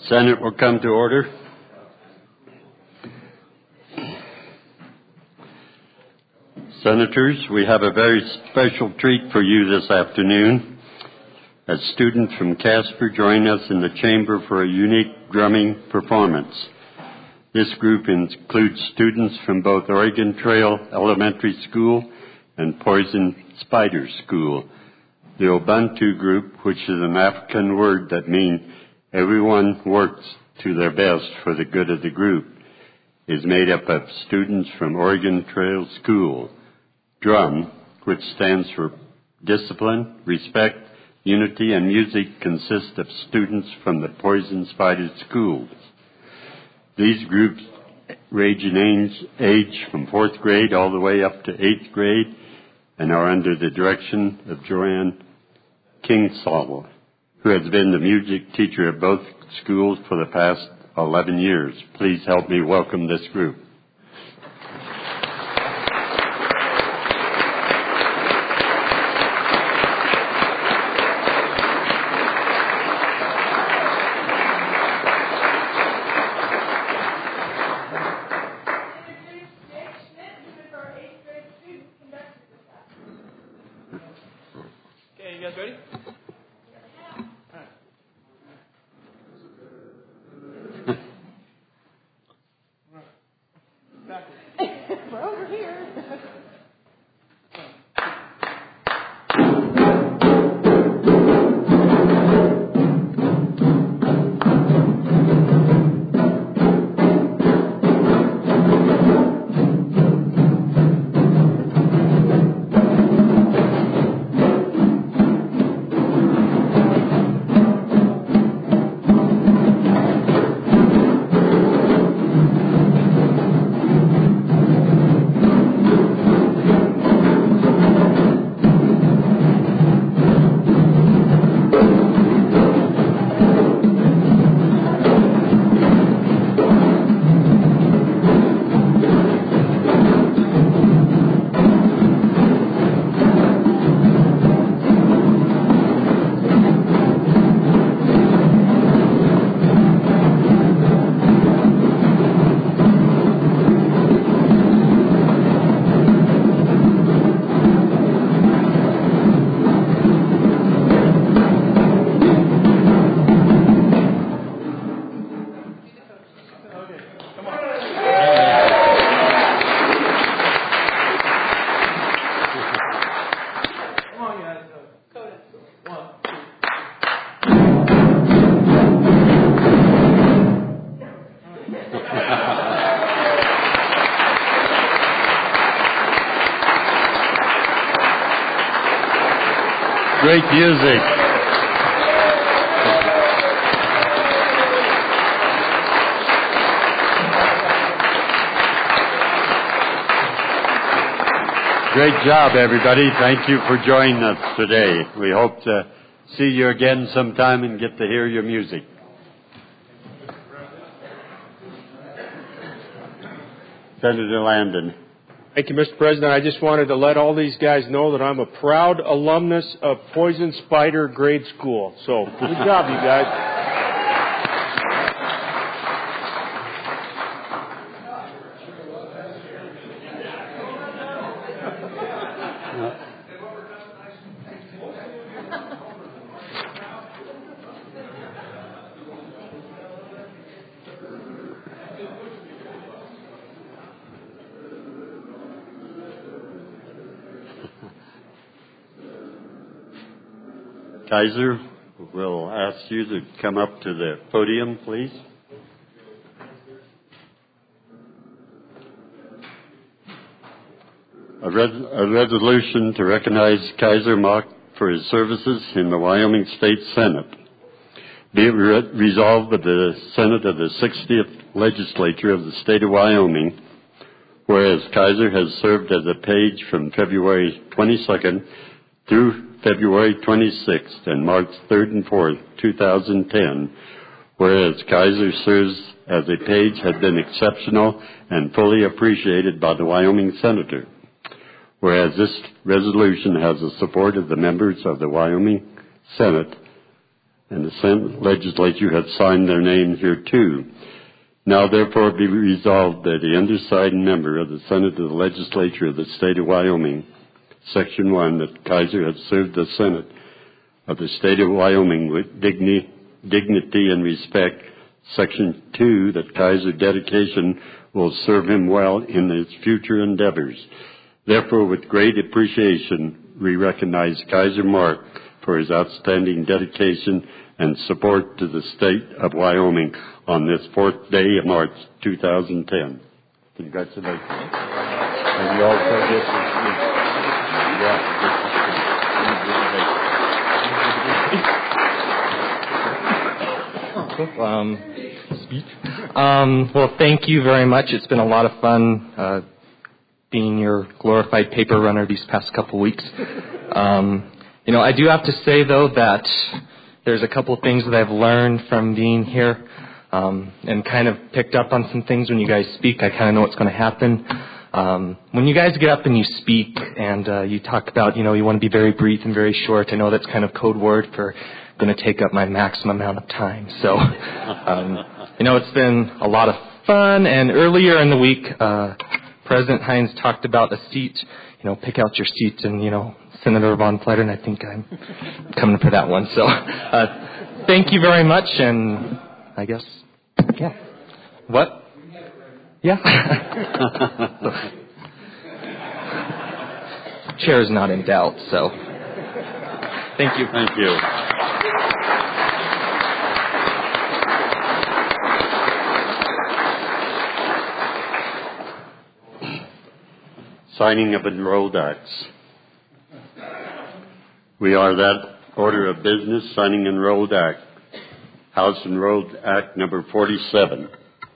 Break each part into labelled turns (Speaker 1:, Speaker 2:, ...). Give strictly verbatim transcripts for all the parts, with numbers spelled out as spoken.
Speaker 1: Senate will come to order. Senators, we have a very special treat for you this afternoon as students from Casper join us in the chamber for a unique drumming performance. This group includes students from both Oregon Trail Elementary School and Poison Spider School. The Ubuntu group, which is an African word that means everyone works to their best for the good of the group, is made up of students from Oregon Trail School. Drum, which stands for discipline, respect, unity, and music, consists of students from the Poison Spider schools. These groups range in age, age from fourth grade all the way up to eighth grade and are under the direction of Joanne Kingsall, who has been the music teacher at both schools for the past eleven years. Please help me welcome this group. Great music. Great job, everybody. Thank you for joining us today. We hope to see you again sometime and get to hear your music. Senator Landon.
Speaker 2: Thank you, Mister President. I just wanted to let all these guys know that I'm a proud alumnus of Poison Spider Grade School. So, good job, you guys.
Speaker 1: Kaiser, we'll ask you to come up to the podium, please. A, res- a resolution to recognize Kaiser Mock for his services in the Wyoming State Senate. Be it re- resolved by the Senate of the sixtieth Legislature of the State of Wyoming, whereas Kaiser has served as a page from February twenty-second through February twenty-sixth and March third and fourth, two thousand ten, whereas Kaiser serves as a page has been exceptional and fully appreciated by the Wyoming Senator, whereas this resolution has the support of the members of the Wyoming Senate and the Senate legislature have signed their name here too. Now therefore be resolved that the undersigned member of the Senate of the Legislature of the State of Wyoming, Section one, that Kaiser has served the Senate of the State of Wyoming with dignity, dignity and respect. Section two, that Kaiser dedication will serve him well in his future endeavors. Therefore, with great appreciation, we recognize Kaiser Mark for his outstanding dedication and support to the state of Wyoming on this fourth day of March two thousand ten. Congratulations. And you all for this.
Speaker 3: Yeah. Um, speech. Um, well, thank you very much. It's been a lot of fun uh, being your glorified paper runner these past couple weeks. Um, you know, I do have to say, though, that there's a couple of things that I've learned from being here um, and kind of picked up on some things when you guys speak. I kind of know what's going to happen. Um, when you guys get up and you speak and uh, you talk about, you know, you want to be very brief and very short, I know that's kind of code word for going to take up my maximum amount of time. So, um, you know, it's been a lot of fun. And earlier in the week, uh, President Hines talked about a seat, you know, pick out your seat, and, you know, Senator Von Fletter, and I think I'm coming for that one. So uh, thank you very much, and I guess, yeah. What? Yeah. Chair is not in doubt, so thank you.
Speaker 1: Thank you. Signing of enrolled acts. We are that order of business, signing enrolled act. House Enrolled Act number forty-seven.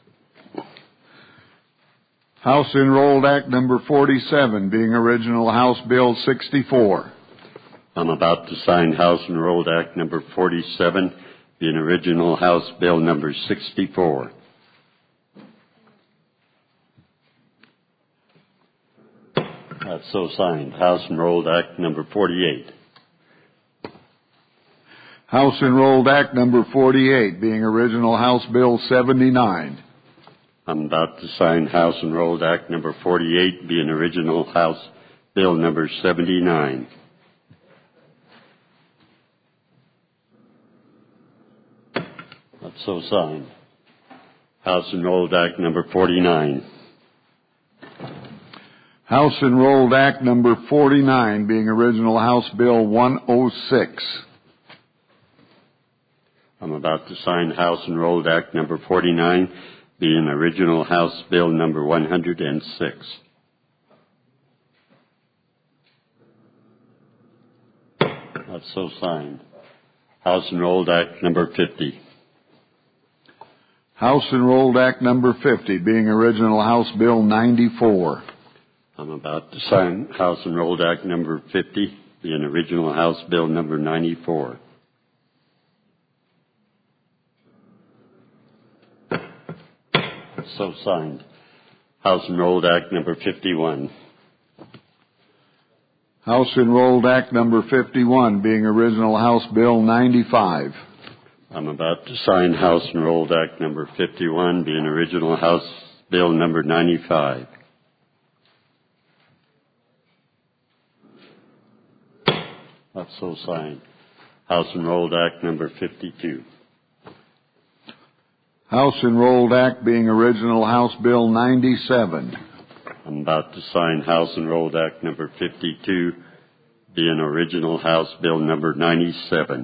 Speaker 4: House Enrolled Act number forty-seven, being original House Bill sixty-four.
Speaker 1: I'm about to sign House Enrolled Act number forty-seven, being original House Bill number sixty-four. That's so signed. House Enrolled Act number forty-eight.
Speaker 4: House Enrolled Act number forty-eight, being original House Bill seventy-nine.
Speaker 1: I'm about to sign House Enrolled Act number forty-eight, being original House Bill number seventy-nine. That's so signed. House Enrolled Act number forty-nine.
Speaker 4: House Enrolled Act number forty-nine, being original House Bill one oh six.
Speaker 1: I'm about to sign House Enrolled Act number forty-nine, being original House Bill number one hundred six. That's so signed. House Enrolled Act number fifty.
Speaker 4: House Enrolled Act number fifty, being original House Bill ninety-four.
Speaker 1: I'm about to sign House Enrolled Act number fifty, being original House Bill number ninety-four. So signed. House Enrolled Act number fifty-one.
Speaker 4: House Enrolled Act number fifty-one, being original House Bill ninety-five.
Speaker 1: I'm about to sign House Enrolled Act number fifty-one, being original House Bill number ninety-five. That's so signed. House Enrolled Act number fifty-two.
Speaker 4: House Enrolled Act being original House Bill ninety-seven.
Speaker 1: I'm about to sign House Enrolled Act number fifty-two, being original House Bill number ninety-seven.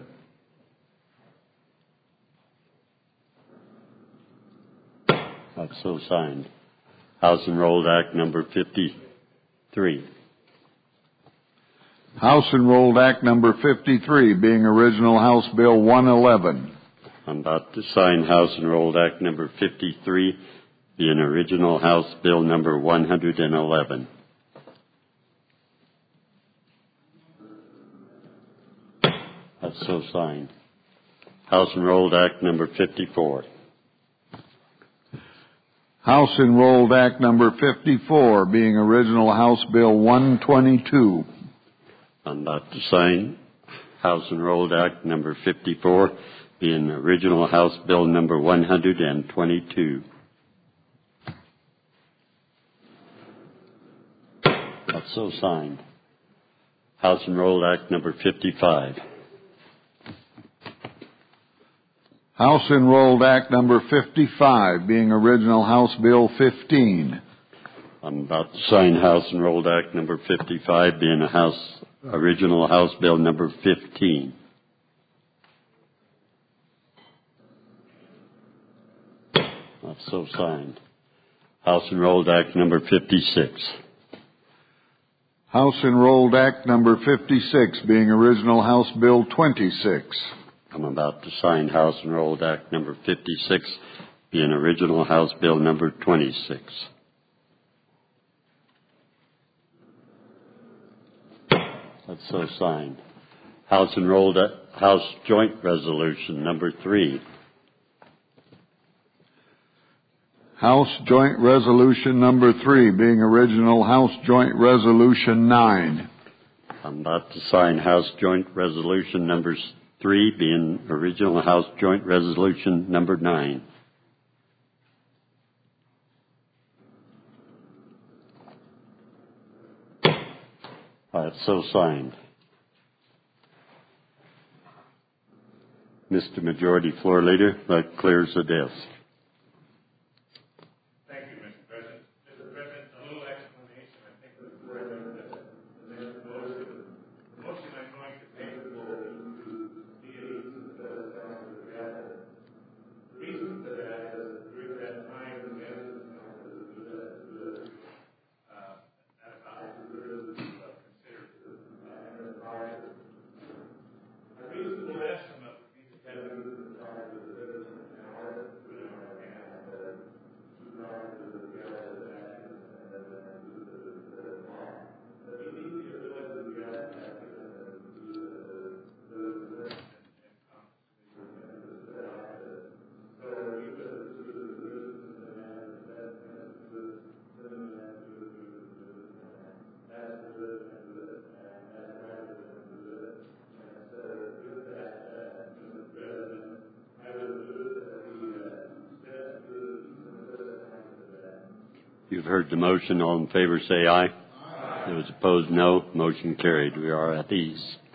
Speaker 1: That's so signed. House Enrolled Act number fifty-three.
Speaker 4: House Enrolled Act number fifty-three, being original House Bill one eleven.
Speaker 1: I'm about to sign House Enrolled Act number fifty-three, being original House Bill number one hundred eleven. That's so signed. House Enrolled Act number fifty-four.
Speaker 4: House Enrolled Act number fifty-four, being original House Bill one twenty-two.
Speaker 1: I'm about to sign House Enrolled Act number fifty-four, being original House Bill number one hundred twenty-two. That's so signed. House Enrolled Act number fifty-five.
Speaker 4: House Enrolled Act number fifty-five, being original House Bill fifteen.
Speaker 1: I'm about to sign House Enrolled Act number fifty-five, being a House original House Bill number fifteen. That's so signed. House Enrolled Act number fifty-six.
Speaker 4: House Enrolled Act number fifty-six, being original House Bill twenty-six.
Speaker 1: I'm about to sign House Enrolled Act number fifty-six, being original House Bill number twenty-six. That's so signed. House Enrolled House Joint Resolution number three.
Speaker 4: House Joint Resolution number three, being original House Joint Resolution nine.
Speaker 1: I'm about to sign House Joint Resolution number three, being original House Joint Resolution number nine. That's so signed. Mister Majority Floor Leader, that clears the desk.
Speaker 2: Thank you, Mister President. Mister President, a little explanation. I think the President has made the motion. The motion I'm going to make will be the reason for that is during that time the members uh, at about considered a reasonable estimate would be the ten
Speaker 1: You've heard the motion. All in favor say aye. Aye. Those opposed, no. Motion carried. We are at ease.